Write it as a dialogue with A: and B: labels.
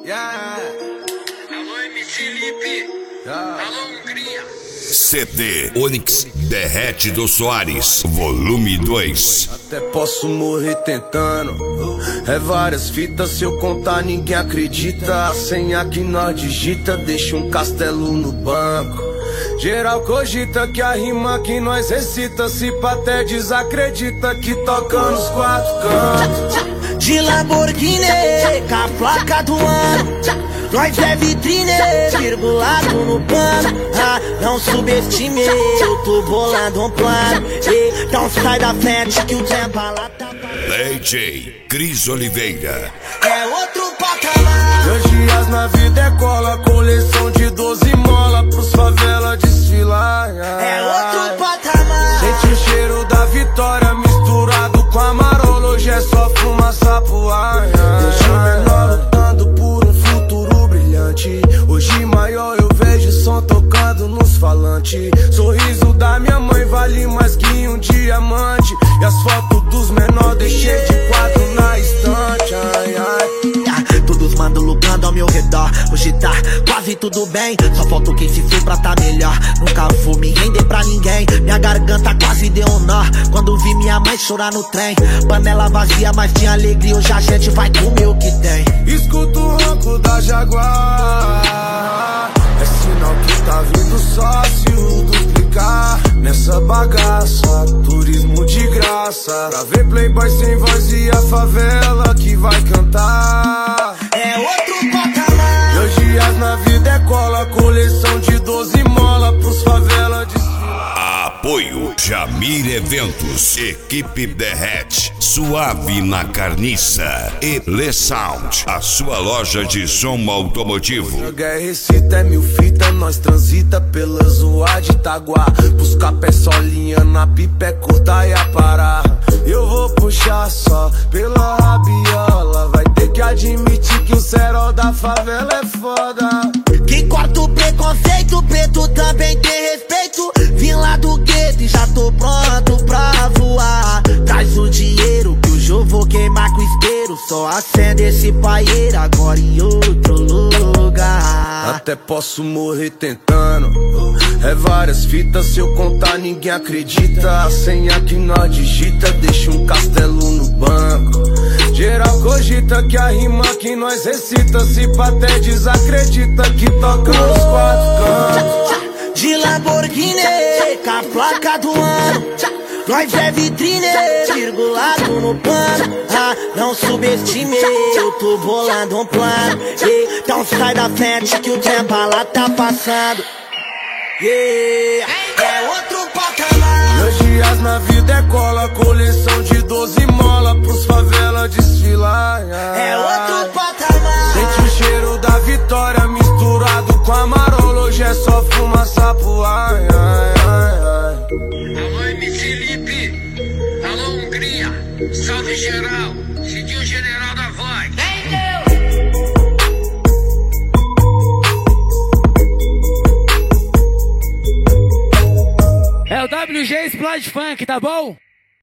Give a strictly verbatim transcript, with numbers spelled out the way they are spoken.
A: Yeah.
B: Alô, M C Lipe.
A: Yeah.
B: Alô, Hungria.
C: C D Onyx Derrete do Soares, volume dois.
A: Até posso morrer tentando. É várias fitas, se eu contar ninguém acredita. A senha que nós digita deixa um castelo no banco. Geral cogita que a rima que nós recita, se pá até desacredita que toca nos quatro cantos.
D: De Lamborghini, com a placa do ano, nós é vitrine, virgulado no pano. Ah, não subestime, eu tô bolando um plano. Então sai da frente que o tempo lá tá.
C: D J Cris Oliveira.
D: É outro patamar.
A: Meus dias na vida é cola, coleção de doze mola pros favela desfilar.
D: É outro patamar.
A: Sente o cheiro da vitória misturado com a marola, hoje é só fumaça pro ar. Deixa o menor lutando por um futuro brilhante. Hoje maior eu vejo som tocando nos falantes. Sorriso da minha mãe vale mais que um diamante. E as fotos dos menores deixei de quadro na estante. Ai, ai.
D: Todos mandam lucrando ao meu redor. Hoje tá quase tudo bem, só falta quem se for pra tá melhor. Nunca vou me render pra ninguém. Minha garganta quase deu um nó quando vi minha mãe chorar no trem. Panela vazia, mas tinha alegria. Hoje a gente vai comer o que tem.
A: Escuto o ronco da Jaguar, é sinal que tá vindo sócio duplicar nessa bagaça, turismo de graça. Pra ver playboy sem voz e a favela que vai cantar.
D: É outro patamar.
A: Meus dias na vida é cola, coleção de doze mola pros favela desfilar.
C: Apoio Jamir Eventos, Equipe Derrete, Suave na Carniça e Le Sound, a sua loja de som automotivo.
A: A guerra recita é mil fita, nós transita pela zoa de Itaguá. Buscar pé solinha na pipa é curta e a parar. Eu vou puxar só pela rabiola, vai ter que admitir que o cerol da favela é foda.
D: Quem corta o preconceito, preto também tem respeito. Vim lá do gueto e já tô pronto pra voar. Traz o dinheiro que hoje eu vou queimar com isqueiro. Só acende esse paieiro agora em outro lugar.
A: Até posso morrer tentando. É várias fitas, se eu contar ninguém acredita. A senha que nós digita deixa um castelo no banco. Geral cogita que a rima que nós recita, se pá até desacredita que toca nos quatro cantos.
D: De Lamborghini, com a placa do ano, nós é vitrine, virgulado no pano. Ah, não subestime, eu tô bolando um plano. Então sai da frente que o tempo lá tá passando. Yeah. É outro patamar.
A: Meus dias na vida é cola, coleção de doze mola pros favela desfilar.
D: É outro patamar.
A: Sente o cheiro da vitória misturado com a marola, hoje é só fumaça pro ar. Ai, ai, ai.
B: Alô, M C Lipe. Alô, Hungria. Salve geral. Cidinho General da Voz.
E: É o W G Explode Funk, tá bom?